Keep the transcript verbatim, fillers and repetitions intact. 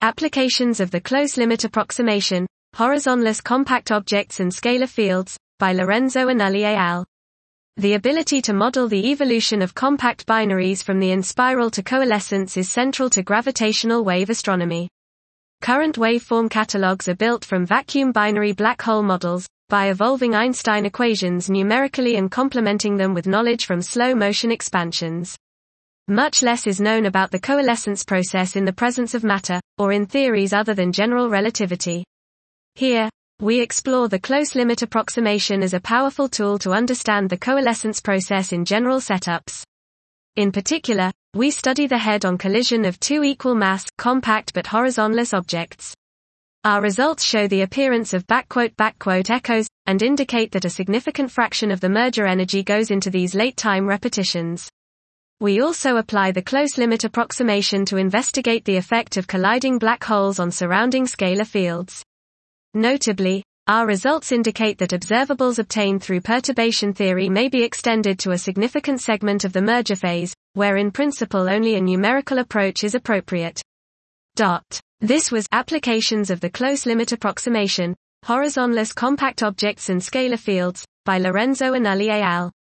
Applications of the Close-Limit Approximation, Horizonless Compact Objects and Scalar Fields, by Lorenzo Anulli et al. The ability to model the evolution of compact binaries from the in-spiral to coalescence is central to gravitational wave astronomy. Current waveform catalogs are built from vacuum binary black hole models, by evolving Einstein equations numerically and complementing them with knowledge from slow-motion expansions. Much less is known about the coalescence process in the presence of matter, or in theories other than general relativity. Here, we explore the close-limit approximation as a powerful tool to understand the coalescence process in general setups. In particular, we study the head-on collision of two equal-mass, compact but horizonless objects. Our results show the appearance of backquote backquote echoes, and indicate that a significant fraction of the merger energy goes into these late-time repetitions. We also apply the close-limit approximation to investigate the effect of colliding black holes on surrounding scalar fields. Notably, our results indicate that observables obtained through perturbation theory may be extended to a significant segment of the merger phase, where in principle only a numerical approach is appropriate. Dot. This was Applications of the Close-Limit Approximation, Horizonless Compact Objects and Scalar Fields, by Lorenzo Anulli et al.